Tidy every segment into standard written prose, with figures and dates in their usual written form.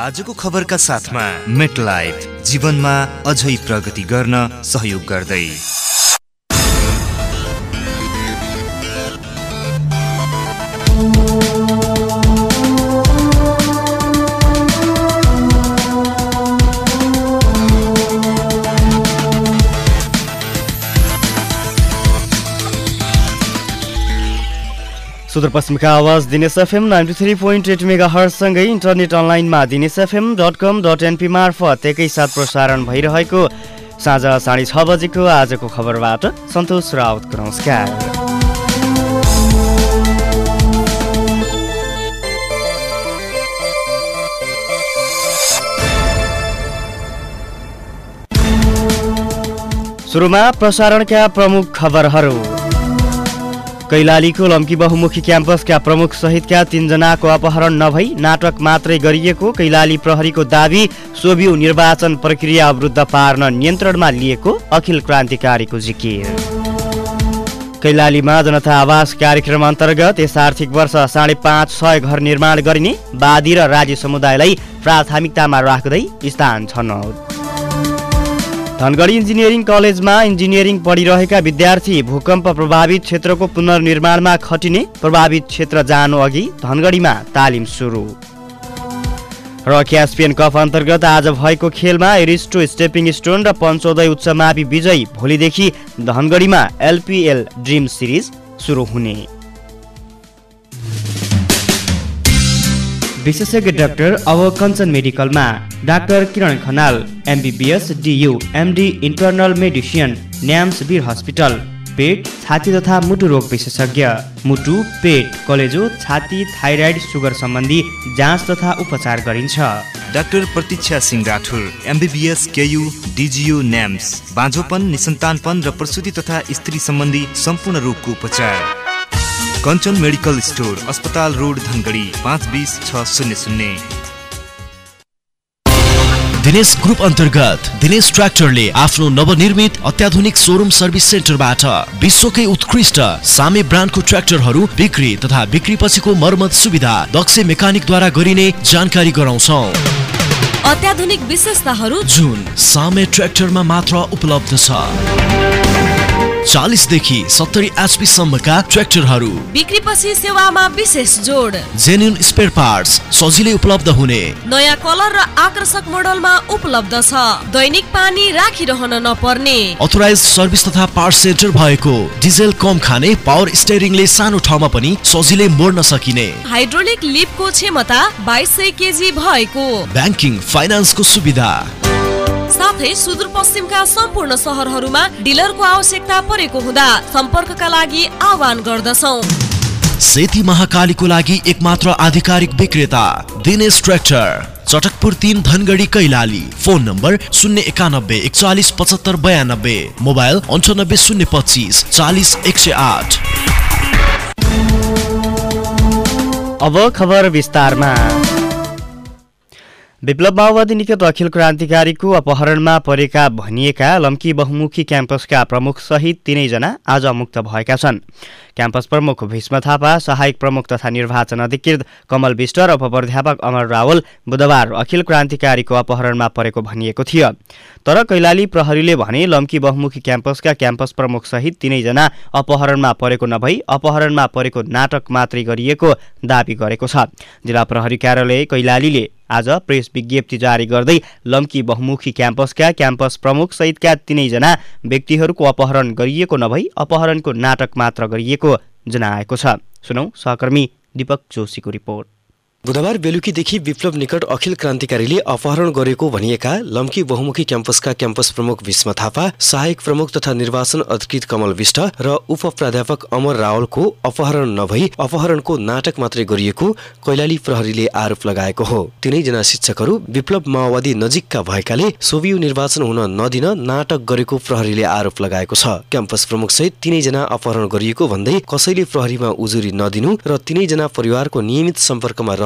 आजको खबरका साथमा मेटलाइफ जीवनमा अझै प्रगति गर्न सहयोग गर्दै। सुदूरपश्चिमका आवाज दिनेश एफएम 93.8 मेगाहर्ज सँगै इन्टरनेट अनलाइनमा dinesfm.com.np मार्फत एकैसाथ प्रसारण भइरहेको साँझ 6:30 बजेको आजको खबरबाट सन्तोष राउतको नमस्कार। सुरुमा प्रसारणका प्रमुख खबरहरू। कैलालीको लम्की बहुमुखी क्याम्पसका प्रमुख सहितका 3 जनाको अपहरण नभई नाटक मात्रै गरिएको कैलाली प्रहरीको दाबी। सोभियु निर्वाचन प्रक्रिया अवरुद्ध पार्न नियन्त्रणमा लिएको अखिल क्रान्तिकारीको जिकिर। कैलालीमा जनता आवास कार्यक्रम अन्तर्गत यस आर्थिक वर्ष 550 घर निर्माण गरिने वादी र राज्य समुदायलाई प्राथमिकतामा राख्दै स्थान छनौट। धनगढी इन्जिनियरिङ कलेजमा इन्जिनियरिङ पढिरहेका विद्यार्थी भूकम्प प्रभावित क्षेत्रको पुनर्निर्माणमा खटिने। प्रभावित क्षेत्र जानु अघि धनगढीमा तालिम सुरु। र क्यास्पियन कप अन्तर्गत आज भएको खेलमा एरिस्टो स्टेपिङ स्टोन र पञ्चोदय उच्चमावि विजयी। भोलिदेखि धनगढीमा एलपीएल ड्रिम सिरिज सुरु हुने। विशेषज्ञ डाक्टर अब कञ्चन मेडिकलमा doctor Kiran Khanal MBBS DU MD internal medicine NAMS Bir hospital. पेट छाती तथा मुटु रोग विशेषज्ञ। मुटु पेट कलेजो छाती थाइराइड सुगर सम्बन्धी जाँच तथा उपचार गरिन्छ। Doctor Pratiksha Singh Rathore MBBS KU DGU NAMS बाँझोपन निसन्तानपन र प्रसुति तथा स्त्री सम्बन्धी सम्पूर्ण रोगको उपचार। कञ्चन मेडिकल स्टोर अस्पताल रोड धनगढी 520-600। दिनेश ग्रुप अन्तर्गत दिनेश ट्र्याक्टरले आफ्नो नवनिर्मित अत्याधुनिक सोरुम सर्भिस सेन्टरबाट विश्वकै उत्कृष्ट सामे ब्रान्डको ट्र्याक्टरहरू बिक्री तथा बिक्री पछिको मर्मत सुविधा दक्ष मेकानिकद्वारा गरिने जानकारी गराउँछौं। अत्याधुनिक विशेषताहरू जुन सामे ट्र्याक्टरमा मात्र उपलब्ध छ। 40 देखि 70 एचपी सम्मका ट्र्याक्टरहरू बिक्री पछि सेवामा विशेष जोड। जेन्युन स्पेयर पार्ट्स सजिलै उपलब्ध हुने। नयाँ कलर र आकर्षक मोडलमा उपलब्ध छ। दैनिक पानी राखिरहन नपर्ने। अथोराइज सर्भिस तथा पार्ट्स सेन्टर भएको। डिजेल कम खाने पावर स्टेयरिङले सानो ठाउँमा पनि सजिलै मोड्न सकिने। हाइड्रोलिक लिफ्टको क्षमता 2200 केजी भएको। ब्याङ्किङ फाइनान्सको सुविधा। साथै सुदूरपश्चिमका सम्पूर्ण सहरहरूमा डिलरको आवश्यकता परेको हुँदा सम्पर्कका लागि आह्वान गर्दछौं। सेती महाकालीको लागि एकमात्र आधिकारिक विक्रेता Dinesh tractor, Chatakpur 3 Dhangadhi Kailali. Phone number 091 41 75 92, mobile 98 025 40 108। अब खबर विस्तारमा। विप्लव माओवादी निकट अखिल क्रान्तिकारीको अपहरणमा परेका भनिएका लम्की बहुमुखी क्याम्पसका प्रमुख सहित 3 जना आज मुक्त भएका छन्। क्याम्पस प्रमुख भीष्म थापा, सहायक प्रमुख तथा निर्वाचन अधिकृत कमल विष्ट र उपप्राध्यापक अमर रावल बुधबार अखिल क्रान्तिकारीको अपहरणमा परेको भनिएको थियो। तर कैलाली प्रहरीले भने लम्की बहुमुखी क्याम्पसका क्याम्पस प्रमुख सहित 3 जना अपहरणमा परेको नभई अपहरणमा परेको नाटक मात्रै गरिएको दाबी गरेको छ। जिल्ला प्रहरी कार्यालय कैलालीले आज प्रेस विज्ञप्ति जारी गर्दै लम्की बहुमुखी क्याम्पसका क्याम्पस प्रमुख सहितका 3 जना व्यक्तिहरूको अपहरण गरिएको नभई अपहरणको नाटक मात्र गरिएको जनाएको छ। सुनौ सहकर्मी दीपक जोशीको रिपोर्ट। बुधबार बेलुकीदेखि विप्लव निकट अखिल क्रान्तिकारीले अपहरण गरेको भनिएका लम्की बहुमुखी क्याम्पसका क्याम्पस प्रमुख भीष्म थापा, सहायक प्रमुख तथा निर्वाचन अधिकृत कमल विष्ट र उपप्राध्यापक अमर रावलको अपहरण नभई अपहरणको नाटक मात्रै गरिएको कैलाली प्रहरीले आरोप लगाएको हो। 3 जना शिक्षकहरू विप्लव माओवादी नजिकका भएकाले सोभियु निर्वाचन हुन नदिन नाटक गरेको प्रहरीले आरोप लगाएको छ। क्याम्पस प्रमुख सहित 3 जना अपहरण गरिएको भन्दै कसैले प्रहरीमा उजुरी नदिनु र 3 जना परिवारको नियमित सम्पर्कमा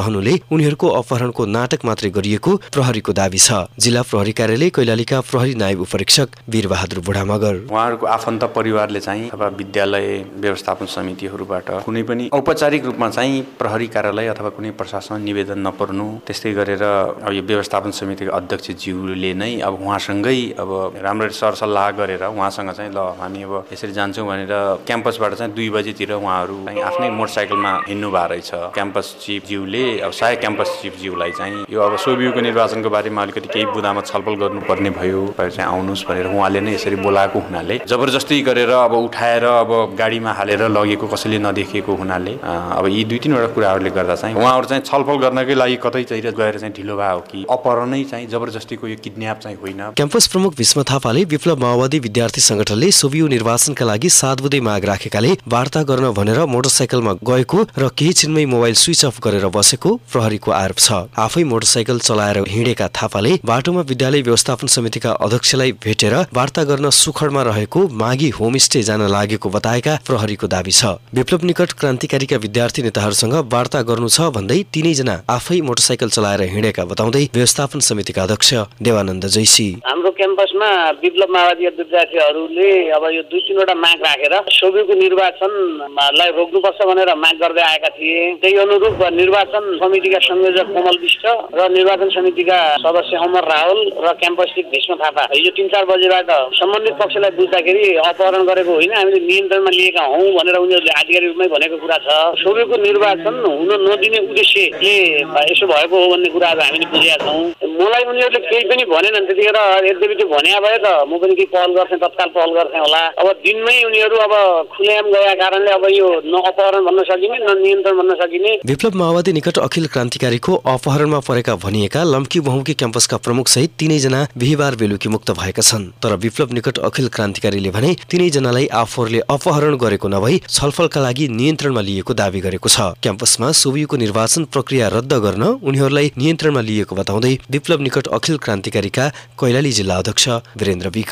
रहनुले उनीहरूको अपहरणको नाटक मात्रै गरिएको प्रहरीको दाबी छ। जिल्ला प्रहरी कार्यालय कैलालीका प्रहरी नायब उपरीक्षक वीरबहादुर बुढामगर उहाँहरूको आफन्त परिवारले चाहिँ अब विद्यालय व्यवस्थापन समितिहरूबाट कुनै पनि औपचारिक रूपमा चाहिँ प्रहरी कार्यालय अथवा कुनै प्रशासन निवेदन नपर्नु, त्यस्तै गरेर अब यो व्यवस्थापन समितिका अध्यक्षज्यूले नै अब उहाँसँगै अब राम्ररी सरसल्लाह गरेर उहाँसँग चाहिँ ल हामी अब यसरी जान्छौँ भनेर क्याम्पसबाट चाहिँ 2 बजेतिर उहाँहरू आफ्नै मोटरसाइकलमा हिँड्नु भएको रहेछ। क्याम्पस चिफज्यूले अब सहायक क्याम्पस चिफज्यूलाई चाहिँ यो अब सोबियुको निर्वाचनको बारेमा अलिकति केही बुदामा छलफल गर्नुपर्ने भयो, चाहिँ आउनुहोस् भनेर उहाँले नै यसरी बोलाएको हुनाले जबरजस्ती गरेर अब उठाएर अब गाडीमा हालेर लगेको कसैले नदेखेको हुनाले अब यी 2-3 वटा कुराहरूले गर्दा चाहिँ उहाँहरू चाहिँ छलफल गर्नकै लागि कतैतिर गएर चाहिँ ढिलो भयो कि अपहरणै चाहिँ जबरजस्तीको यो किडन्याप चाहिँ होइन। क्याम्पस प्रमुख भीष्म थापाले विप्लव माओवादी विद्यार्थी संगठनले सोबियु निर्वाचनका लागि 7 बुँदे माग राखेकाले वार्ता गर्न भनेर मोटरसाइकलमा गएको र केही छिनमै मोबाइल स्विच अफ गरेर बसेको प्रहरीको आरोप छ। आफै मोटरसाइकल चलाएर हिँडेका थापाले बाटोमा विद्यालय व्यवस्थापन समितिका अध्यक्षलाई भेटेर वार्ता गर्न सुखडमा रहेको मागी होमस्टे जान लागेको बताएका प्रहरीको दाबी छ। विप्लव निकट क्रान्तिकारीका विद्यार्थी नेताहरूसँग वार्ता गर्नु छ भन्दै तीनैजना आफै मोटरसाइकल चलाएर हिँडेका बताउँदै व्यवस्थापन समितिका अध्यक्ष देवानन्द जैसी हाम्रो क्याम्पसमा विप्लव माओवादी विद्यार्थीहरूले अब यो 2-3 वटा माग राखेर सोबियुको निर्वाचनलाई रोक्नुपर्छ भनेर माग गर्दै आएका थिए। त्यही अनुरूप निर्वाचन समितिका संयोजक कमल विष्ट र निर्वाचन समितिका सदस्य अमर राहुल र क्याम्पस चिफ भीष्म थापा हिजो 3-4 बजेबाट सम्बन्धित पक्षलाई बुझ्दाखेरि अपहरण गरेको होइन, हामीले नियन्त्रणमा लिएका हौं भनेर उनीहरूले आधिकारिक रूपमै भनेको कुरा छ। सोबियुको निर्वाचन हुन नदिने उद्देश्यले यसो भएको हो भन्ने कुराहरू हामीले बुझेका छौँ। मलाई उनीहरूले केही पनि भनेनन्, त्यतिखेर यद्यपि त्यो भन्या भए त म पनि केही पहल गर्थेँ, तत्काल पहल गर्थेँ होला। अब दिनमै उनीहरू अब खुलेआम गएका कारणले अब यो न अपहरण भन्न सकिने न नियन्त्रण भन्न सकिने। विप्लव माओवादी निकट अखिल क्रान्तिकारीको अपहरणमा परेका भनिएका लम्की बहुमुखी क्याम्पसका प्रमुख सहित तीनैजना बिहीबार बेलुकी मुक्त भएका छन्। तर विप्लव निकट अखिल क्रान्तिकारीले भने तीनैजनालाई आफूहरूले अपहरण गरेको नभई छलफलका लागि नियन्त्रणमा लिएको दावी गरेको छ। क्याम्पसमा सोबियुको निर्वाचन प्रक्रिया रद्द गर्न उनीहरूलाई नियन्त्रणमा लिएको बताउँदै विप्लव निकट अखिल क्रान्तिकारीका कैलाली जिल्ला अध्यक्ष वीरेन्द्र विक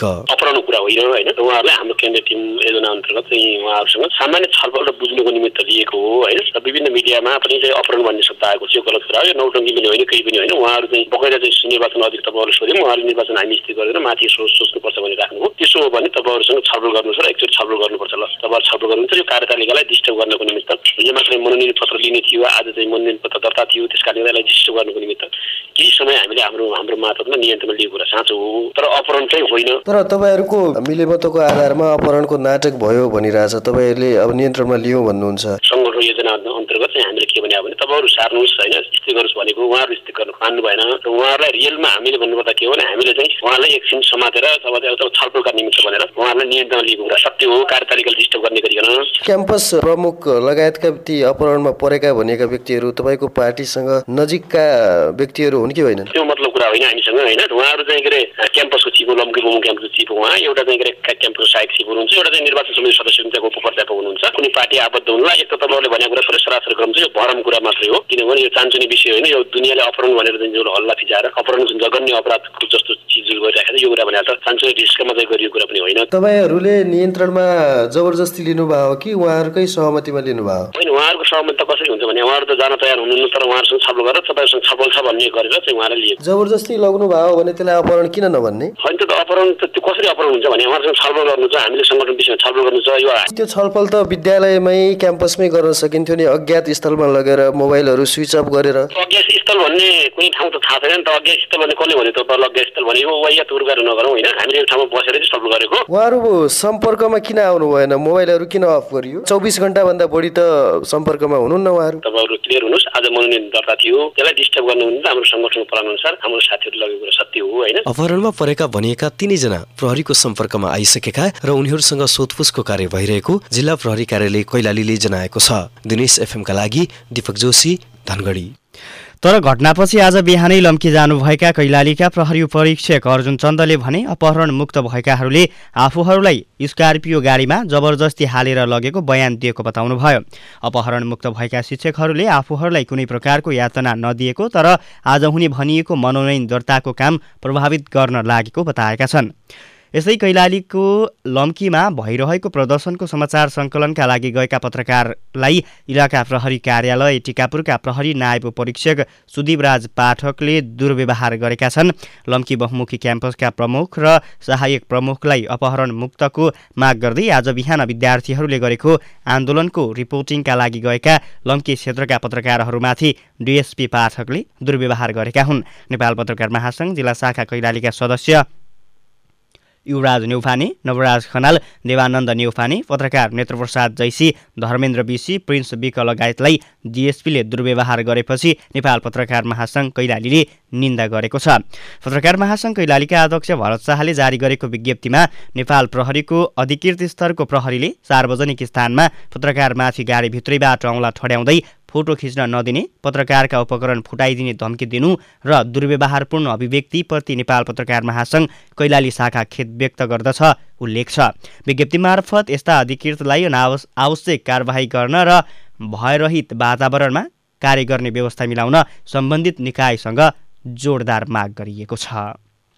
होइन उहाँहरूलाई हाम्रो केन्द्रीय टिम योजना अन्तर्गत चाहिँ उहाँहरूसँग सामान्य छलफल र बुझ्नुको निमित्त लिएको हो होइन। र विभिन्न मिडियामा पनि चाहिँ अपहरण भन्ने शब्द आएको छ, यो गलत कुरा हो, यो नौटङ्की पनि होइन, केही पनि होइन। उहाँहरू चाहिँ बगैर चाहिँ निर्वाचन अधिक तपाईँहरूले सोध्यौँ, उहाँहरूले निर्वाचन हामी स्थिति गरेर माथि सोच्नुपर्छ भनेर राख्नुभयो। त्यसो हो भने तपाईँहरूसँग छलफल गर्नुहोस् र एकचोटि छलफल गर्नुपर्छ। ल तपाईँहरू छलफल गर्नुहुन्छ, यो कार्यतालिकालाई डिस्टर्ब गर्नको निमित्त हिजो मात्रै मनोनयन पत्र लिने थियो, आज चाहिँ मनोनयन पत्र दर्ता थियो, त्यस कारणले यसलाई डिस्टर्ब गर्नको निमित्त केही समय हामीले हाम्रो मातहतमा नियन्त्रणमा लिएको कुरा साँचो हो, तर अपहरण चाहिँ होइन। तर तपाईँहरूको मिलेमतोको आधारमा अपहरणको नाटक भयो भनिरहेछ, तपाईँहरूले अब नियन्त्रणमा लियौँ भन्नुहुन्छ। सङ्गठन योजना अन्तर्गत चाहिँ हामीले के भने तपाईँहरू सार्नुहोस् होइन, स्थिति गर्नुहोस् भनेको उहाँहरू स्थिति गर्नु मान्नु भएन। र उहाँहरूलाई रियलमा हामीले भन्नुपर्दा के हो भने हामीले चाहिँ उहाँलाई एकछिन समातेर छलफलका निमित्त भनेर उहाँहरूलाई नियन्त्रणमा लिएको कुरा सत्य हो, कार्यतालिका डिस्टर्ब गर्ने गरिकन। क्याम्पस प्रमुख लगायतका ती अपहरणमा परेका भनिएका व्यक्तिहरू तपाईँको पार्टीसँग नजिकका व्यक्तिहरू हुन् कि होइन? त्यो मतलब कुरा होइन हामीसँग होइन। उहाँहरू चाहिँ के अरे क्याम्पसको चिफ हो, लम्की बहुमुखी क्याम्पसको चिफ हो, उहाँ एउटा चाहिँ के अरे क्याम्पसको सहायक चिफ हुनुहुन्छ, एउटा चाहिँ निर्वाचन समिति सदस्य हुनुहुन्छ, उपप्राध्यापक हुनुहुन्छ। कुनै पार्टी आबद्ध हुनुला एक त तपाईँहरूले भनेको कुरा सबै सरासर क्रम चाहिँ यो भरम कुरा मात्रै हो, किनभने यो चान्चुने विषय होइन। यो दुनियाँले अपहरण भनेर चाहिँ जो हल्ला फिजाएर अपहरण जुन जघन्य अपराधको जस्तो चिज गरिराखेको छ, यो कुरा भने त चान्चुने रिस्कमा चाहिँ गरिएको कुरा पनि होइन। तपाईँहरूले नियन्त्रणमा जबरजस्ती लिनुभयो कि उहाँहरूकै सहमतिमा लिनुभयो? होइन, उहाँहरूको सहमति त कसरी हुन्छ भने उहाँहरू त जान तयार हुनुहुन्न, तर उहाँहरूसँग छलफल गरेर तपाईँहरूसँग छलफल छ भन्ने गरेर चाहिँ उहाँलाई लिएको। जबरजस्ती लग्नु भयो भने त्यसलाई अपहरण किन नभन्ने? होइन, त्यो त अपहरण त्यो कसरी अपहरण हुन्छ भने उहाँहरूसँग छलफल गर्नु छ, हामीले सङ्गठन विषयमा छलफल गर्नु छ। यो त्यो छलफल त विद्यालयमै क्याम्पसमै गर्न सकिन्थ्यो नि, अज्ञात स्थलमा लगेर मोबाइलहरू स्विच अफ गरेर। अज्ञात स्थल भन्ने कुनै ठाउँ त थाहा छैन नि त, अज्ञात स्थल भन्ने कसले भने त अज्ञात स्थल भने हो वाया तुर गरेर नगरौँ होइन। हामीले एक ठाउँमा बसेर चाहिँ छलफल गरेको। उहाँहरू सम्पर्कमा किन आउनु भएन? मोबाइलहरू किन अफ गरियो? 24 घण्टाभन्दा बढी त सम्पर्कमा हुनुहुन्न उहाँहरू। तपाईँहरू क्लियर हुनुहोस्, आज मनोनयन दर्ता थियो, त्यसलाई डिस्टर्ब गर्नुहुन्न। हाम्रो सङ्गठनको प्लान अनुसार हाम्रो साथीहरू लगेको कुरा सत्य हो होइन। अपहरणमा परेका भनिएका तीनैजना प्रहरीको सम्पर्कमा आइसकेका र उनीहरूसँग सोधपुछको कार्य भइरहेको जिल्ला प्रहरी कार्यालय कैलालीले जनाएको छ। दिनेश एफएमका लागि दीपक जोशी, धनगढी। तर घटनापछि आज बिहानै लम्की जानुभएका कैलालीका प्रहरी उपरीक्षक अर्जुन चन्दले भने अपहरण मुक्त भएकाहरूले आफूहरूलाई स्कर्पियो गाडीमा जबरजस्ती हालेर लगेको बयान दिएको बताउनुभयो। अपहरण मुक्त भएका शिक्षकहरूले आफूहरूलाई कुनै प्रकारको यातना नदिएको तर आज हुने भनिएको मनोनयन दर्ताको काम प्रभावित गर्न लागेको बताएका छन्। यसै कैलालीको लम्कीमा भइरहेको प्रदर्शनको समाचार सङ्कलनका लागि गएका पत्रकारलाई इलाका प्रहरी कार्यालय टिकापुरका प्रहरी नायब परीक्षक सुदीपराज पाठकले दुर्व्यवहार गरेका छन्। लम्की बहुमुखी क्याम्पसका प्रमुख र सहायक प्रमुखलाई अपहरण मुक्तको माग गर्दै आज बिहान विद्यार्थीहरूले गरेको आन्दोलनको रिपोर्टिङका लागि गएका लम्की क्षेत्रका पत्रकारहरूमाथि डिएसपी पाठकले दुर्व्यवहार गरेका हुन्। नेपाल पत्रकार महासङ्घ जिल्ला शाखा कैलालीका सदस्य युवराज नेउफाने, नवराज खनाल, देवानन्द नेउफाने, पत्रकार नेत्रप्रसाद जैसी, धर्मेन्द्र बिसी, प्रिन्स विक लगायतलाई डिएसपीले दुर्व्यवहार गरेपछि नेपाल पत्रकार महासङ्घ कैलालीले निन्दा गरेको छ। पत्रकार महासङ्घ कैलालीका अध्यक्ष भरत शाहले जारी गरेको विज्ञप्तिमा नेपाल प्रहरीको अधिकृत स्तरको प्रहरीले सार्वजनिक स्थानमा पत्रकारमाथि गाडीभित्रैबाट औँला ठड्याउँदै फोटो खिच्न नदिने, पत्रकारका उपकरण फुटाइदिने धम्की दिनु र दुर्व्यवहारपूर्ण अभिव्यक्तिप्रति नेपाल पत्रकार महासङ्घ कैलाली शाखा खेद व्यक्त गर्दछ उल्लेख छ। विज्ञप्ति मार्फत यस्ता अधिकृतलाई आवश्यक कारबाही गर्न र भयरहित वातावरणमा कार्य गर्ने व्यवस्था मिलाउन सम्बन्धित निकायसँग जोडदार माग गरिएको छ।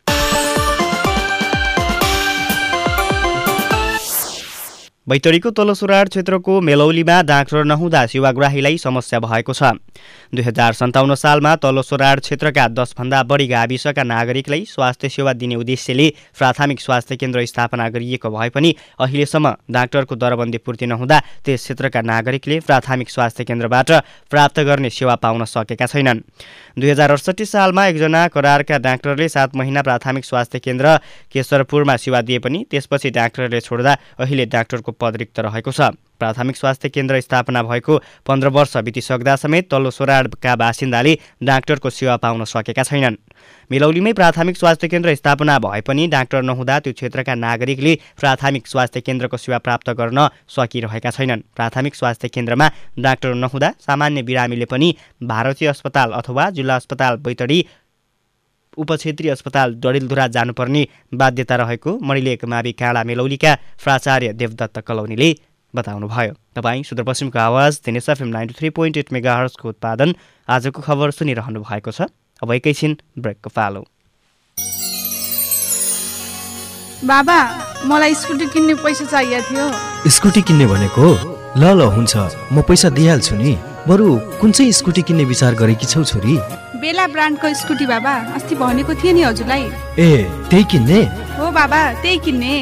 बैतडीको तल्लो सुराड क्षेत्रको मेलौलीमा डाक्टर नहुँदा सेवाग्राहीलाई समस्या भएको छ। 2057 सालमा तल्लो सुराड क्षेत्रका 10भन्दा बढी गाविसका नागरिकलाई स्वास्थ्य सेवा दिने उद्देश्यले प्राथमिक स्वास्थ्य केन्द्र स्थापना गरिएको भए पनि अहिलेसम्म डाक्टरको दरबन्दी पूर्ति नहुँदा त्यस क्षेत्रका नागरिकले प्राथमिक स्वास्थ्य केन्द्रबाट प्राप्त गर्ने सेवा पाउन सकेका छैनन्। 2068 सालमा एकजना करारका डाक्टरले 7 महिना प्राथमिक स्वास्थ्य केन्द्र केशरपुरमा सेवा दिए पनि त्यसपछि डाक्टरले छोड्दा अहिले डाक्टरको पद रिक्त रहेको छ। प्राथमिक स्वास्थ्य केन्द्र स्थापना भएको 15 वर्ष बितिसक्दा समेत तल्लो सोराडका बासिन्दाले डाक्टरको सेवा पाउन सकेका छैनन्। मेलौलीमै प्राथमिक स्वास्थ्य केन्द्र स्थापना भए पनि डाक्टर नहुँदा त्यो क्षेत्रका नागरिकले प्राथमिक स्वास्थ्य केन्द्रको सेवा प्राप्त गर्न सकिरहेका छैनन्। प्राथमिक स्वास्थ्य केन्द्रमा डाक्टर नहुँदा सामान्य बिरामीले पनि भारतीय अस्पताल अथवा जिल्ला अस्पताल बैतडी उपक्षेत्रीय अस्पताल डडेलधुरा जानुपर्ने बाध्यता रहेको मणिलेक मावि काँडा मेलौलीका प्राचार्य देवदत्त कलौनीले बताउनुभयो। तपाईँ सुदूरपश्चिमको आवाज दिनेश एफएम 93.8 मेगाहर्जको उत्पादन आजको खबर सुनिरहनु भएको छ। अब एकैछिन ब्रेकको पालो। बाबा, मलाई स्कुटी किन्ने पैसा चाहिएको थियो। स्कुटी किन्ने भनेको? ल हुन्छ, म पैसा दिइहाल्छु नि। बरु कुन चाहिँ स्कुटी किन्ने विचार गरेकी छौ छोरी? बेला ब्रान्डको स्कुटी बाबा, अस्ति भनेको थिएँ नि हजुरलाई। ए, त्यही किन्ने? हो बाबा, त्यही किन्ने।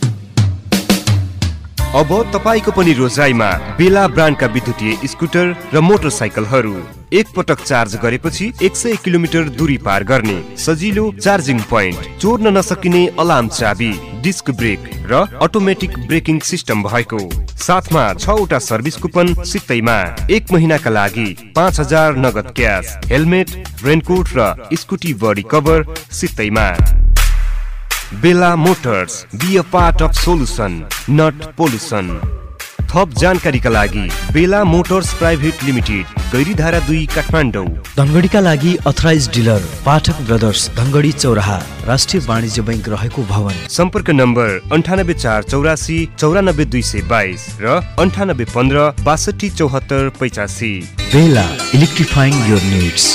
अब तपाईको पनि रोजाइमा बेला ब्रान्डका विद्युतीय स्कुटर र मोटरसाइकलहरू एक पटक चार्ज गरेपछि 100 किलोमिटर दूरी पार गर्ने सजिलो चार्जिङ पोइन्ट, चोर्न नसकिने अलार्म चाबी, डिस्क ब्रेक र अटोमेटिक ब्रेकिङ सिस्टम भएको, साथमा 6वटा सर्भिस कुपन सित्तैमा 1 महिनाका लागि 5000 नगद क्यास, हेलमेट, रेनकोट र स्कुटी बडी कभर सित्तैमा। Bela motors, be a part of solution, not pollution. थप जानकारीका लागि Bela motors private limited, Gairidhara 2 Kathmandu. धनगढीका लागि authorise dealer Pathak brothers, Dhangadhi चौराहा, राष्ट्रिय वाणिज्य बैंक रहेको भवन। सम्पर्क नम्बर 9848 94222 र 9815 62 74 85। बेला, इलेक्ट्रिफाइङ योर नीड्स।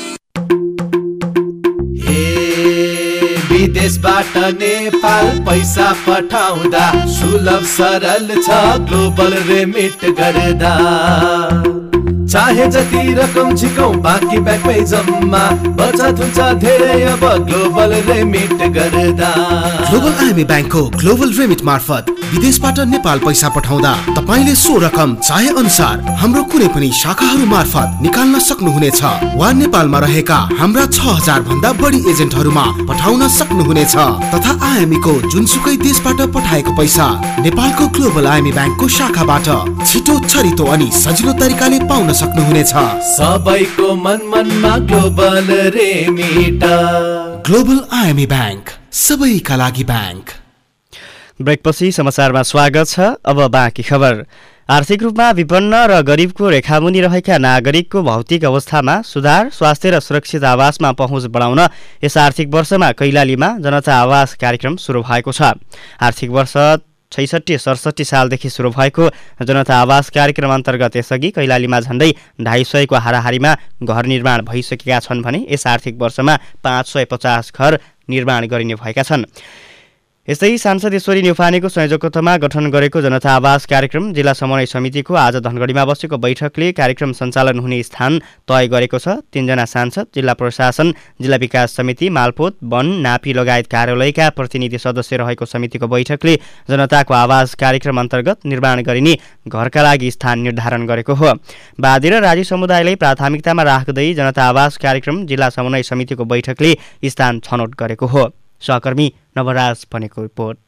विदेशबाट नेपाल पैसा पठाउँदा सुलभ सरल छ ग्लोबल रेमिट गर्दा। चाहे जति रकम झिकौं बाँकी ब्याङ्कमै जम्मा, बचत हुन्छ धेरै अब ग्लोबल रेमिट गर्दा। ग्लोबल आइएमए ब्याङ्कको ग्लोबल रेमिट मार्फत विदेशबाट नेपाल पैसा पठाउँदा तपाईले सो रकम चाहे अनुसार हाम्रो कुनै पनि शाखाहरू मार्फत निकाल्न सक्नुहुनेछ वा नेपालमा रहेका हाम्रा 6000 भन्दा बढी एजेन्टहरूमा पठाउन सक्नुहुनेछ तथा आइएमए को जुनसुकै देशबाट पठाएको पैसा नेपालको ग्लोबल आइएमए ब्याङ्कको शाखाबाट छिटो छरितो अनि सजिलो तरिकाले पाउन सक्नुहुनेछ। सबैको मनमा global remit. Global IME bank, सबैका लागि ब्याङ्क। ब्रेकपछि समाचारमा स्वागत छ। अब बाँकी खबर। आर्थिक रूपमा विपन्न र गरिबको रेखामुनि रहेका नागरिकको भौतिक अवस्थामा सुधार, स्वास्थ्य र सुरक्षित आवासमा पहुँच बढाउन यस आर्थिक वर्षमा कैलालीमा जनता आवास कार्यक्रम सुरु भएको छ। आर्थिक वर्ष 66-67 सालदेखि सुरु भएको जनता आवास कार्यक्रम अन्तर्गत यसअघि कैलालीमा झण्डै 250 को हाराहारीमा घर निर्माण भइसकेका छन् भने यस आर्थिक वर्षमा 550 घर निर्माण गरिने भएका छन्। यस्तै सांसद ईश्वरी न्युफानेको संयोजकत्वमा गठन गरेको जनता आवास कार्यक्रम जिल्ला समन्वय समितिको आज धनगढीमा बसेको बैठकले कार्यक्रम सञ्चालन हुने स्थान तय गरेको छ। 3 जना सांसद, जिल्ला प्रशासन, जिल्ला विकास समिति, मालपोत, वन, नापी लगायत कार्यालयका प्रतिनिधि सदस्य रहेको समितिको बैठकले जनताको आवास कार्यक्रम अन्तर्गत निर्माण गरिने घरका लागि स्थान निर्धारण गरेको हो। वादी र राजी समुदायलाई प्राथमिकतामा राख्दै जनता आवास कार्यक्रम जिल्ला समन्वय समितिको बैठकले स्थान छनौट गरेको हो। सहकर्मी नवराज पनेको रिपोर्ट।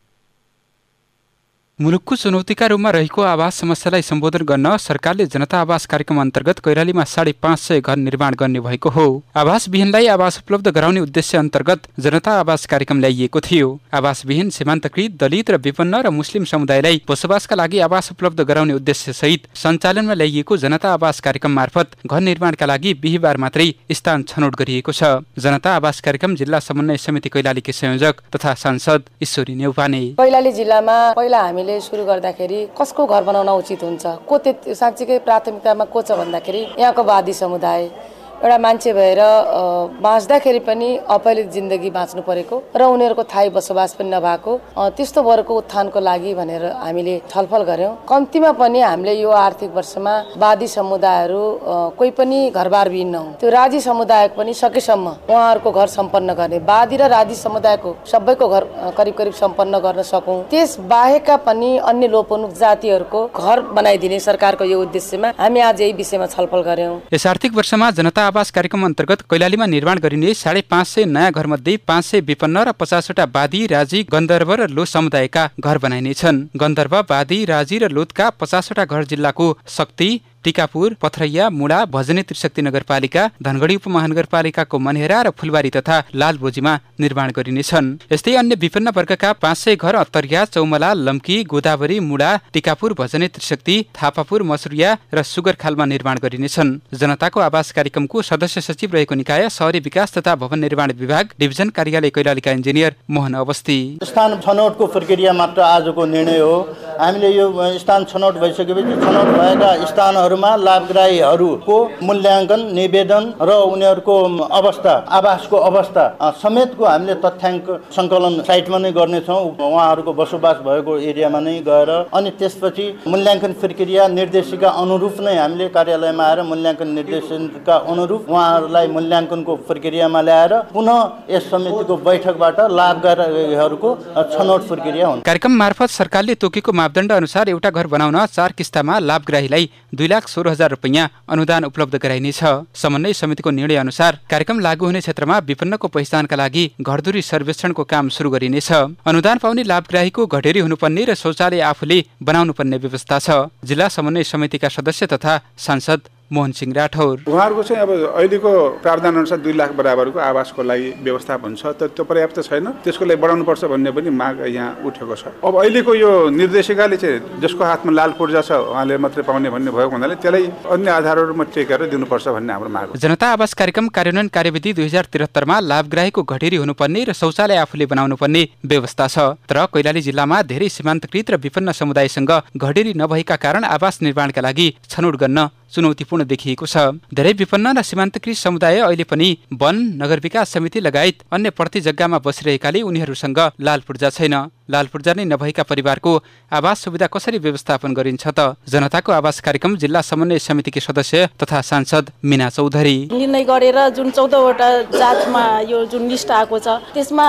मुलुकको चुनौतीका रूपमा रहेको आवास समस्यालाई सम्बोधन गर्न सरकारले जनता आवास कार्यक्रम अन्तर्गत कैलालीमा 550 घर निर्माण गर्ने भएको हो। आवास विहीनलाई आवास उपलब्ध गराउने उद्देश्य अन्तर्गत जनता आवास कार्यक्रम ल्याइएको थियो। आवास विहीन सीमान्तकृत दलित र विपन्न र मुस्लिम समुदायलाई बसोबासका लागि आवास उपलब्ध गराउने उद्देश्य सहित सञ्चालनमा ल्याइएको जनता आवास कार्यक्रम मार्फत घर निर्माणका लागि बिहीबार मात्रै स्थान छनौट गरिएको छ। जनता आवास कार्यक्रम जिल्ला समन्वय समिति कैलालीकी संयोजक तथा सांसद ईश्वरी न्युपाने। कैलाली जिल्लामा पहिला हामीले सुरु गर्दाखेरि कसको घर बनाउन उचित हुन्छ, को साँच्चीकै प्राथमिकतामा को छ भन्दाखेरि यहाँको वादी समुदाय एउटा मान्छे भएर बाँच्दाखेरि पनि अपहरित जिन्दगी बाँच्नु परेको र उनीहरूको थायी बसोबास पनि नभएको त्यस्तो वर्गको उत्थानको लागि भनेर हामीले छलफल गर्यौं। कम्तीमा पनि हामीले यो आर्थिक वर्षमा वादी समुदायहरू कोही पनि घरबार विहीन नहुन्, त्यो राजी समुदायको पनि सकेसम्म उहाँहरूको घर सम्पन्न गर्ने, वादी र राजी समुदायको सबैको घर करिब करिब सम्पन्न गर्न सकौं। त्यस बाहेकका पनि अन्य लोपोन्मुख जातिहरूको घर बनाइदिने सरकारको यो उद्देश्यमा हामी आज यही विषयमा छलफल गर्यौं। यस आर्थिक वर्षमा जनता आवास कार्यक्रम अन्तर्गत कैलालीमा निर्माण गरिने 550 नयाँ घरमध्ये 500 विपन्न र 50वटा वादी, राजी, गन्धर्व र लोध समुदायका घर बनाइनेछन्। गन्धर्व, वादी, राजी र लोधका 50वटा घर जिल्लाको शक्ति, टिकापुर, पथरैया, मुडा, भजने त्रिशक्ति नगरपालिका, धनगढी उपमहानगरपालिकाको मनिहेरा र फुलबारी तथा लालबोजीमा निर्माण गरिनेछन्। यस्तै अन्य विपन्न वर्गका 500 घर अत्तरिया, चौमला, लम्की, गोदावरी, मुडा, टिकापुर, भजने त्रिशक्ति, थापापुर, मसुरिया र सुगरखालमा निर्माण गरिनेछन्। जनताको आवास कार्यक्रमको सदस्य सचिव रहेको निकाय शहरी विकास तथा भवन निर्माण विभाग डिभिजन कार्यालय कैलालीका इन्जिनियर मोहन अवस्थी। स्थान छनौटको प्रक्रिया मात्र आजको निर्णय हो। हामीले यो स्थान छनौट भइसकेपछि छनौट भएका स्थानहरूमा लाभग्राहीहरूको मूल्याङ्कन, निवेदन र उनीहरूको अवस्था, आवासको अवस्था समेतको हामीले तथ्याङ्क सङ्कलन साइटमा नै गर्नेछौँ। उहाँहरूको बसोबास भएको एरियामा नै गएर अनि त्यसपछि मूल्याङ्कन प्रक्रिया निर्देशिका अनुरूप नै हामीले कार्यालयमा आएर मूल्याङ्कन निर्देशिका अनुरूप उहाँहरूलाई मूल्याङ्कनको प्रक्रियामा ल्याएर पुनः यस समितिको बैठकबाट लाभग्राहीहरूको छनौट प्रक्रिया हुन्छ। कार्यक्रम मार्फत सरकारले तोकेको मापदण्ड अनुसार एउटा घर बनाउन 4 किस्तामा लाभग्राहीलाई 2,16,000 रुपैयाँ अनुदान उपलब्ध गराइनेछ। समन्वय समितिको निर्णय अनुसार कार्यक्रम लागू हुने क्षेत्रमा विपन्नको पहिचानका लागि घरधुरी सर्वेक्षणको काम सुरु गरिनेछ। अनुदान पाउने लाभग्राहीको घटेरी हुनुपर्ने र शौचालय आफूले बनाउनु पर्ने व्यवस्था छ। जिल्ला समन्वय समितिका सदस्य तथा सांसद मोहन सिंह राठौर। उहाँहरूको चाहिँ अब अहिलेको प्रावधान अनुसार 2 लाख बराबरको आवासको लागि व्यवस्थापन छ, तर त्यो पर्याप्त छैन, त्यसको लागि बढाउनु पर्छ भन्ने पनि माग यहाँ उठेको छ। अब अहिलेको यो निर्देशिकाले चाहिँ जसको हातमा लाल पूर्जा छ उहाँले मात्रै पाउने भन्ने भएको हुनाले त्यसलाई अन्य आधारहरूमा टेकेर दिनुपर्छ भन्ने हाम्रो माग हो। जनता आवास कार्यक्रम कार्यान्वयन कार्यविधि 2073 मा लाभग्राहीको घटेरी हुनुपर्ने र शौचालय आफूले बनाउनु पर्ने व्यवस्था छ। तर कैलाली जिल्लामा धेरै सीमान्तकृत र विपन्न समुदायसँग घटेरी नभएका कारण आवास निर्माणका लागि छनौट गर्न चुनौतीपूर्ण देखिएको छ। धेरै विपन्न र सीमान्तकृत समुदाय अहिले पनि वन, नगर विकास समिति लगायत अन्य प्रति जग्गामा बसिरहेकाले उनीहरूसँग लाल पूर्जा छैन। लाल पूर्जा नै नभएका परिवारको आवास सुविधा कसरी व्यवस्थापन गरिन्छ त? जनताको आवास कार्यक्रम जिल्ला समन्वय समितिकी सदस्य तथा सांसद मीना चौधरी। निर्णय गरेर जुन 14वटा जातमा यो जुन लिस्ट आएको छ त्यसमा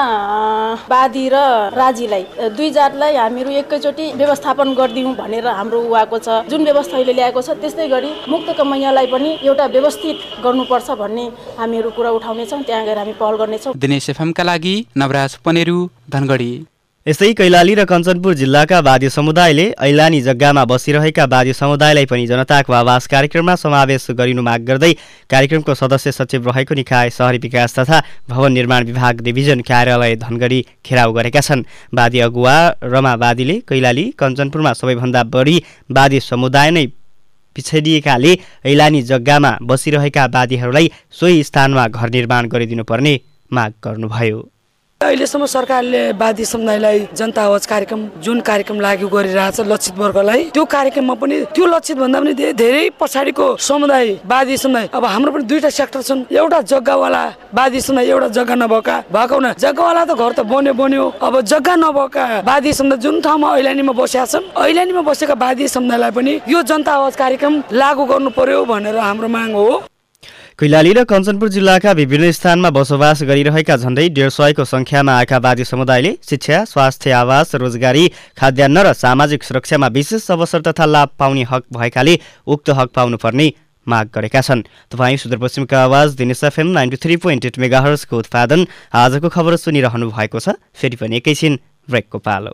वादी र राजीलाई 2 जातलाई हामीहरू एकैचोटि व्यवस्थापन गरिदिउँ भनेर हाम्रो आएको छ। जुन व्यवस्था अहिले ल्याएको छ त्यस्तै गरी मुक्त कमैयालाई पनि एउटा व्यवस्थित गर्नुपर्छ भन्ने हामीहरू कुरा उठाउनेछौँ। त्यहाँ गएर हामी पहल गर्नेछौँ। दिनेश एफएमका लागि नवराज पनेरू, धनगढी। यस्तै कैलाली र कञ्चनपुर जिल्लाका वादी समुदायले ऐलानी जग्गामा बसिरहेका वादी समुदायलाई पनि जनताको आवास कार्यक्रममा समावेश गरिनु माग गर्दै कार्यक्रमको सदस्य सचिव रहेको निकाय शहरी विकास तथा भवन निर्माण विभाग डिभिजन कार्यालय धनगढी घेराउ गरेका छन्। वादी अगुवा रमा वादीले कैलाली कञ्चनपुरमा सबैभन्दा बढी वादी समुदाय नै पिछडिएकाले ऐलानी जग्गामा बसिरहेका वादीहरूलाई सोही स्थानमा घर निर्माण गरिदिनुपर्ने माग गर्नुभयो। अहिलेसम्म सरकारले वादी समुदायलाई जनता आवाज कार्यक्रम जुन कार्यक्रम लागू गरिरहेछ लक्षित वर्गलाई त्यो कार्यक्रममा पनि त्यो लक्षित भन्दा पनि धेरै पछाडिको समुदाय वादी समुदाय अब हाम्रो पनि दुईटा सेक्टर छन् एउटा जग्गावाला वादी समुदाय एउटा जग्गा नभएका भएको हुना जग्गावाला त घर त बन्यो अब जग्गा नभएका वादी समुदाय जुन ठाउँमा ऐलानीमा बसेका छन् ऐलानीमा बसेका वादी समुदायलाई पनि यो जनता आवाज कार्यक्रम लागू गर्नु पर्यो भनेर हाम्रो माग हो। कैलाली र कञ्चनपुर जिल्लाका विभिन्न स्थानमा बसोबास गरिरहेका झण्डै 150 संख्यामा आएका वादी समुदायले शिक्षा, स्वास्थ्य, आवास, रोजगारी, खाद्यान्न र सामाजिक सुरक्षामा विशेष अवसर तथा लाभ पाउने हक भएकाले उक्त हक पाउनुपर्ने माग गरेका छन्। तपाईँ सुदूरपश्चिमका आवाज दिनेश एफएम 93.8 मेगाहर्ज को उत्पादन आजको खबर सुनिरहनु भएको छ। फेरि पनि एकैछिन ब्रेकको पालो।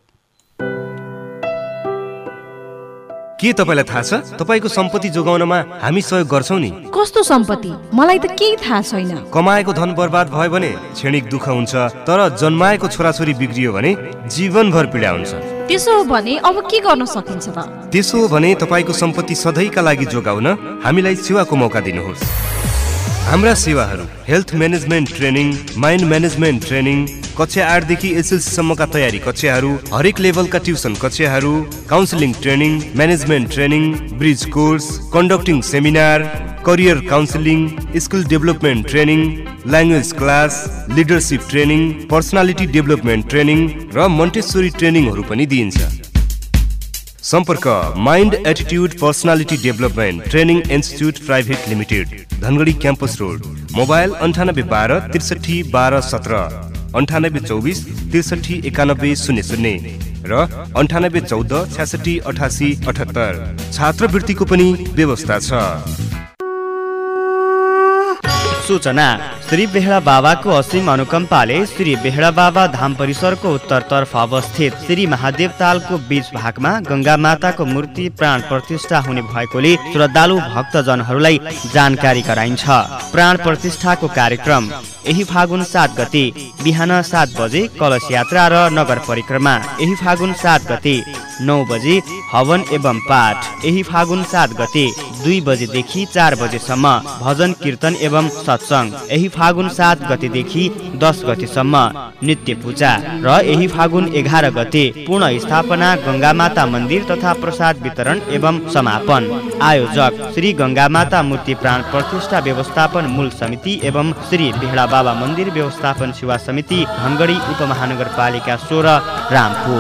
के तपाईलाई थाहा छ तपाईको सम्पत्ति जोगाउनमा हामी सहयोग गर्छौं नि? कस्तो सम्पत्ति? मलाई त केही थाहा छैन। कमाएको धन बर्बाद भयो भने क्षणिक दुःख हुन्छ, तर जन्माएको छोराछोरी बिग्रियो भने जीवनभर पीडा हुन्छ। त्यसो हो भने अब के गर्न सकिन्छ त? त्यसो हो भने तपाईको सम्पत्ति सधैँका लागि जोगाउन हामीलाई सेवाको मौका दिनुहोस्। हाम्रा सेवाहरू health management training, mind management training, कक्षा 8 देखि एसएलसी सम्मका तयारी कक्षाहरू, हरेक लेभलका ट्युसन कक्षाहरू, counselling training, management training, bridge course, conducting seminar, career counselling, skill development training, language class, leadership training, personality development training र मन्टेसोरी ट्रेनिङहरू पनि दिइन्छ। सम्पर्क mind attitude personality development training institute private limited, Dhangadhi campus road, mobile 9812 63 12 17, 9824 63 91 00 र 9814 66 88 78। छात्रवृत्तिको पनि व्यवस्था छ। सूचना श्री बेहडा बाबाको असीम अनुकम्पाले श्री बेहडा बाबा धाम परिसरको उत्तरतर्फ अवस्थित श्री महादेव तालको बीच भागमा गंगा माताको मूर्ति प्राण प्रतिष्ठा हुने भएकोले श्रद्धालु भक्तजनहरूलाई जानकारी गराइन्छ। प्राण प्रतिष्ठाको कार्यक्रम यही फागुन 7 गते बिहान 7 बजे कलश यात्रा र नगर परिक्रमा, यही फागुन 7 गते 9 बजे हवन एवं पाठ, यही फागुन 7 गते 2 बजेदेखि 4 बजेसम्म भजन कीर्तन एवं सत्संग, यही फागुन 7 गतेदेखि 10 गतेसम्म नित्य पूजा र यही फागुन 11 गते पूर्ण स्थापना गंगा माता मन्दिर तथा प्रसाद वितरण एवं समापन। आयोजक श्री गंगा माता मूर्ति प्राण प्रतिष्ठा व्यवस्थापन मूल समिति एवं श्री बेहडा बाबा मन्दिर व्यवस्थापन सेवा समिति, धनगढी उपमहानगरपालिका 16 रामपुर।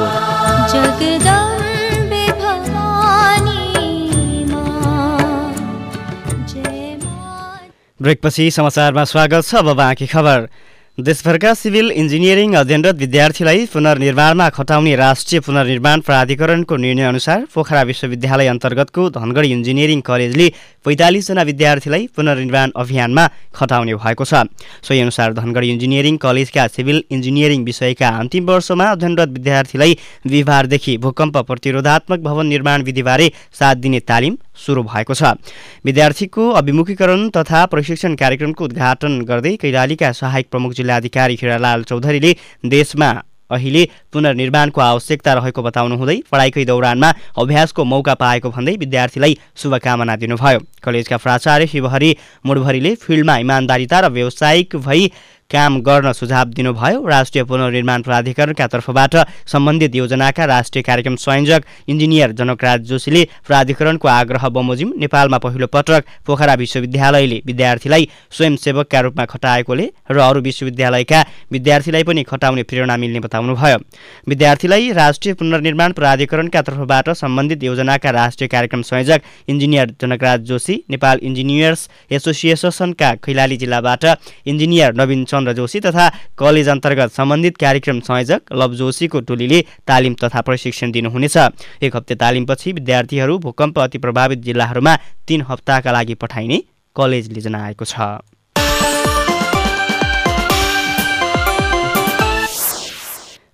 ब्रेकपछि समाचारमा स्वागत छ। अब बाँकी खबर। देशभरका सिभिल इन्जिनियरिङ अध्ययनरत विद्यार्थीलाई पुनर्निर्माणमा खटाउने राष्ट्रिय पुनर्निर्माण प्राधिकरणको निर्णय अनुसार पोखरा विश्वविद्यालय अन्तर्गतको धनगढी इन्जिनियरिङ कलेजले 45 जना विद्यार्थीलाई पुनर्निर्माण अभियानमा खटाउने भएको छ। सोही अनुसार धनगढी इन्जिनियरिङ कलेजका सिभिल इन्जिनियरिङ विषयका अन्तिम वर्षमा अध्ययनरत विद्यार्थीलाई बिहिबारदेखि भूकम्प प्रतिरोधात्मक भवन निर्माण विधिबारे 7 दिने तालिम सुरु भएको छ। विद्यार्थीको अभिमुखीकरण तथा प्रशिक्षण कार्यक्रमको उद्घाटन गर्दै कैलालीका सहायक प्रमुख जिल्लाधिकारी हिरालाल चौधरीले देशमा अहिले पुनर्निर्माणको आवश्यकता रहेको बताउनुहुँदै पढाइकै दौरानमा अभ्यासको मौका पाएको भन्दै विद्यार्थीलाई शुभकामना दिनुभयो। कलेजका प्राचार्य शिवहरी मुडभरीले फिल्डमा इमान्दारिता र व्यावसायिक भई काम गर्न सुझाव दिनुभयो। राष्ट्रिय पुनर्निर्माण प्राधिकरणका तर्फबाट सम्बन्धित योजनाका राष्ट्रिय कार्यक्रम संयोजक इन्जिनियर जनकराज जोशीले प्राधिकरणको आग्रह बमोजिम नेपालमा पहिलो पटक पोखरा विश्वविद्यालयले विद्यार्थीलाई स्वयंसेवकका रूपमा खटाएकोले र अरू विश्वविद्यालयका विद्यार्थीलाई पनि खटाउने प्रेरणा मिल्ने बताउनुभयो। विद्यार्थीलाई राष्ट्रिय पुनर्निर्माण प्राधिकरणका तर्फबाट सम्बन्धित योजनाका राष्ट्रिय कार्यक्रम संयोजक इन्जिनियर जनकराज जोशी, नेपाल इन्जिनियर्स एसोसिएसनका कैलाली जिल्लाबाट इन्जिनियर नवीन चन्द्र जोशी तथा कलेज अन्तर्गत सम्बन्धित कार्यक्रम संयोजक लव जोशीको टोलीले तालिम तथा प्रशिक्षण दिनुहुनेछ। 1 हप्ते तालिमपछि विद्यार्थीहरू भूकम्प अति प्रभावित जिल्लाहरूमा 3 हप्ताका लागि पठाइने कलेजले जनाएको छ।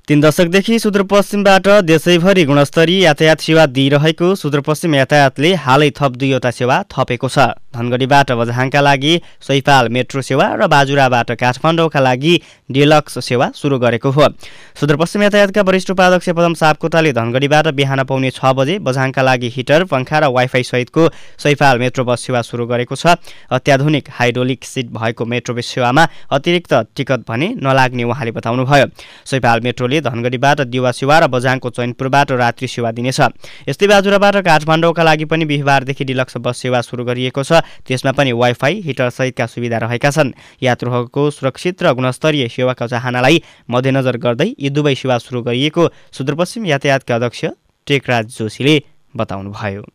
तीन दशकदेखि सुदूरपश्चिमबाट देशैभरि गुणस्तरीय यातायात सेवा दिइरहेको सुदूरपश्चिम यातायातले हालै थप 2वटा सेवा थपेको छ। धनगढीबाट बझाङका लागि सैपाल मेट्रो सेवा र बाजुराबाट काठमाडौँका लागि डिलक्स सेवा सुरु गरेको हो। सुदूरपश्चिम यातायातका वरिष्ठ उपाध्यक्ष पदम सापकोटाले धनगढीबाट बिहान पाउने 6 बजे बझाङका लागि हिटर, पंखा र वाइफाई सहितको सैपाल मेट्रो बस सेवा सुरु गरेको छ। अत्याधुनिक हाइड्रोलिक सिट भएको मेट्रो बस सेवामा अतिरिक्त टिकट भने नलाग्ने उहाँले बताउनुभयो। सैपाल मेट्रोले धनगढीबाट दिवा सेवा र बझाङको चैनपुरबाट रात्रि सेवा दिनेछ। यस्तै बाजुराबाट काठमाडौँका लागि पनि बिहीबारदेखि डिलक्स बस सेवा सुरु गरिएको छ। त्यसमा पनि वाइफाई, हिटर सहितका सुविधा रहेका छन्। यात्रुहरूको सुरक्षित र गुणस्तरीय सेवाका चाहनालाई मध्यनजर गर्दै यी दुवै सेवा सुरु गरिएको सुदूरपश्चिम यातायातका अध्यक्ष टेकराज जोशीले बताउनुभयो।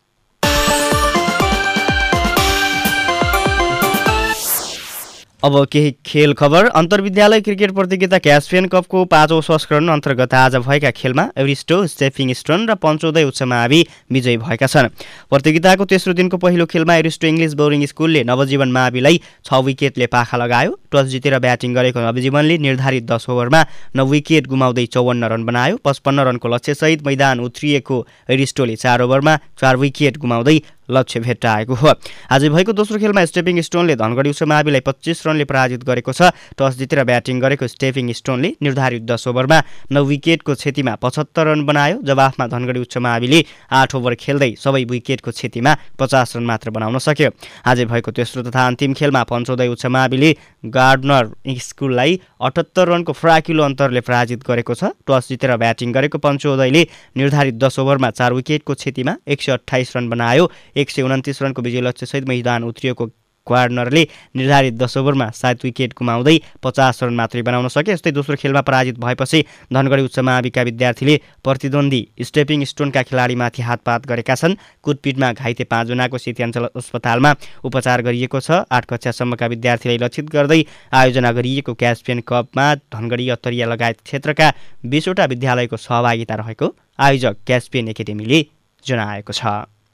अब केही खेल खबर। अन्तर्विद्यालय क्रिकेट प्रतियोगिता क्यास्पियन कपको 5औं संस्करण अन्तर्गत आज भएका खेलमा एभरिस्टो, स्टेपिङ स्टोन र पञ्चोदय उच्च मावि विजयी भएका छन्। प्रतियोगिताको तेस्रो दिनको पहिलो खेलमा एभरिस्टो इङ्ग्लिस बोर्डिङ स्कुलले नवजीवन माविलाई 6 विकेटले पाखा लगायो। टस जितेर ब्याटिङ गरेको नवजीवनले निर्धारित 10 ओभरमा 9 विकेट गुमाउँदै 54 रन बनायो। 55 रनको लक्ष्यसहित मैदान उत्रिएको एभरिस्टोले 4 ओभरमा 4 विकेट गुमाउँदै लक्ष्य भेट्टाएको हो। आज भएको दोस्रो खेलमा स्टेपिङ स्टोनले धनगढी उच्च माविलाई 25 रनले पराजित गरेको छ। टस जितेर ब्याटिङ गरेको स्टेपिङ स्टोनले निर्धारित 10 ओभरमा 9 विकेटको क्षतिमा 75 रन बनायो। जवाफमा धनगढी उच्च माविले 8 ओभर खेल्दै सबै विकेटको क्षतिमा 50 रन मात्र बनाउन सक्यो। आज भएको तेस्रो तथा अन्तिम खेलमा पञ्चोदय उच्च माविले गार्डनर स्कुललाई 78 रनको फराकिलो अन्तरले पराजित गरेको छ। टस जितेर ब्याटिङ गरेको पञ्चोदयले निर्धारित 10 ओभरमा 4 विकेटको क्षतिमा 128 रन बनायो। 129 रनको विजय लक्ष्यसहित मैदान उत्रिएको गार्डनरले निर्धारित 10 ओभरमा 7 विकेट गुमाउँदै 50 रन मात्रै बनाउन सके। यस्तै दोस्रो खेलमा पराजित भएपछि धनगढी उच्च माविका विद्यार्थीले प्रतिद्वन्दी स्टेपिङ स्टोनका खेलाडीमाथि हातपात गरेका छन्। कुटपिटमा घाइते 5 जनाको सिद्ध्याञ्चल अस्पतालमा उपचार गरिएको छ। 8 कक्षासम्मका विद्यार्थीलाई लक्षित गर्दै आयोजना गरिएको क्यास्पियन कपमा धनगढी, अत्तरिया लगायत क्षेत्रका 20 वटा विद्यालयको सहभागिता रहेको आयोजक क्यास्पियन एकाडेमीले जनाएको छ।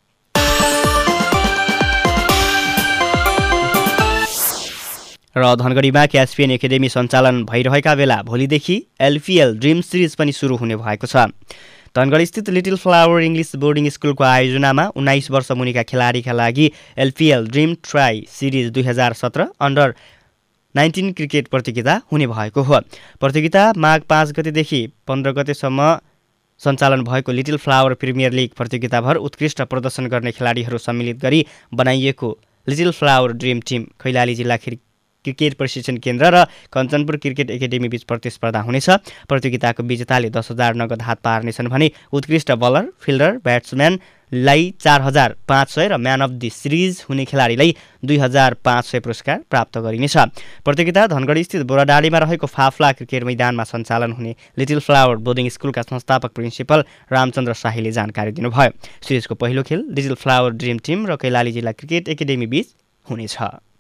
र धनगढीमा क्यास्पियन एकाडेमी सञ्चालन भइरहेका बेला भोलिदेखि एलपिएल ड्रिम सिरिज पनि सुरु हुने भएको छ। धनगढीस्थित लिटिल फ्लावर इङ्ग्लिस बोर्डिङ स्कुलको आयोजनामा 19 वर्ष मुनिका खेलाडीका लागि LPL dream try series 2017 under 19 cricket प्रतियोगिता हुने भएको हो। प्रतियोगिता माघ 5 गतेदेखि 15 गतेसम्म सञ्चालन भएको लिटिल फ्लावर प्रिमियर लिग प्रतियोगिताभर उत्कृष्ट प्रदर्शन गर्ने खेलाडीहरू सम्मिलित गरी बनाइएको little flower dream team Kailali जिल्ला क्रिकेट प्रशिक्षण केन्द्र र कञ्चनपुर क्रिकेट एकाडेमी बीच प्रतिस्पर्धा हुनेछ। प्रतियोगिताको विजेताले 10,000 नगद हात पार्नेछन् भने उत्कृष्ट बलर, फिल्डर, ब्याट्सम्यानलाई 4,500 र म्यान अफ द सिरिज हुने खेलाडीलाई 2,500 पुरस्कार प्राप्त गरिनेछ। प्रतियोगिता धनगढीस्थित बोराडाँडीमा रहेको फाफ्ला क्रिकेट मैदानमा सञ्चालन हुने लिटिल फ्लावर बोर्डिङ स्कुलका संस्थापक प्रिन्सिपल रामचन्द्र शाहीले जानकारी दिनुभयो। सिरिजको पहिलो खेल लिटिल फ्लावर ड्रिम टिम र कैलाली जिल्ला क्रिकेट एकाडेमी बीच हुनेछ।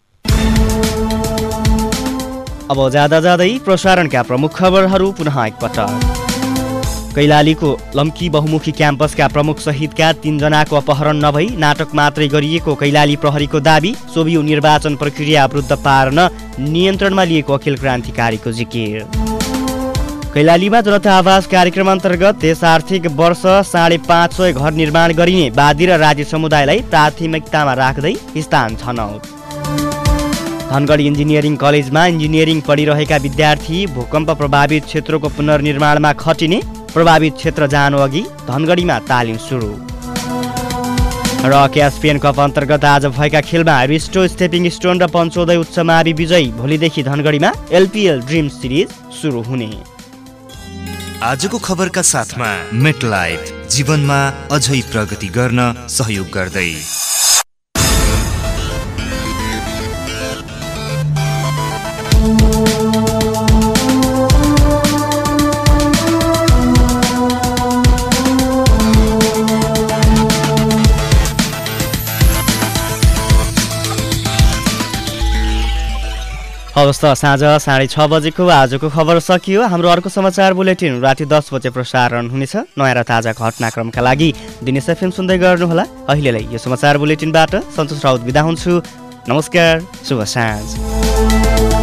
अब जाँदा जाँदै प्रसारणका प्रमुख खबरहरू पुनः एकपटक। कैलालीको लम्की बहुमुखी क्याम्पसका प्रमुख सहितका 3 जनाको अपहरण नभई नाटक मात्रै गरिएको कैलाली प्रहरीको दाबी। सोभियो निर्वाचन प्रक्रिया अवरुद्ध पार्न नियन्त्रणमा लिएको अखिल क्रान्तिकारीको जिकिर। कैलालीमा जनता आवास कार्यक्रम अन्तर्गत यस आर्थिक वर्ष 550 घर निर्माण गरिने वादी र राज्य समुदायलाई प्राथमिकतामा राख्दै स्थान छनौट। धनगढी इन्जिनियरिङ कलेजमा इन्जिनियरिङ पढिरहेका विद्यार्थी भूकम्प प्रभावित क्षेत्रको पुनर्निर्माणमा खटिने। प्रभावित क्षेत्र जानु अघि धनगढीमा तालिम सुरु। र क्यास्पियन कप अन्तर्गत आज भएका खेलमा एभरिस्टो, स्टेपिङ स्टोन र पञ्चोदय उच्च मावि विजयी। भोलिदेखि धनगढीमा एलपिएल ड्रिम सिरिज सुरु हुने। आजको खबरका साथमा मेटलाइफ, जीवनमा अझै प्रगति गर्न सहयोग गर्दै। हवस् त, साँझ 6:30 बजेको आजको खबर सकियो। हाम्रो अर्को समाचार बुलेटिन राति 10 बजे प्रसारण हुनेछ। नयाँ र ताजा घटनाक्रमका लागि दिनेश एफएम सुन्दै गर्नुहोला। अहिलेलाई यो समाचार बुलेटिनबाट सन्तोष राउत बिदा हुन्छु। नमस्कार, शुभ साँझ।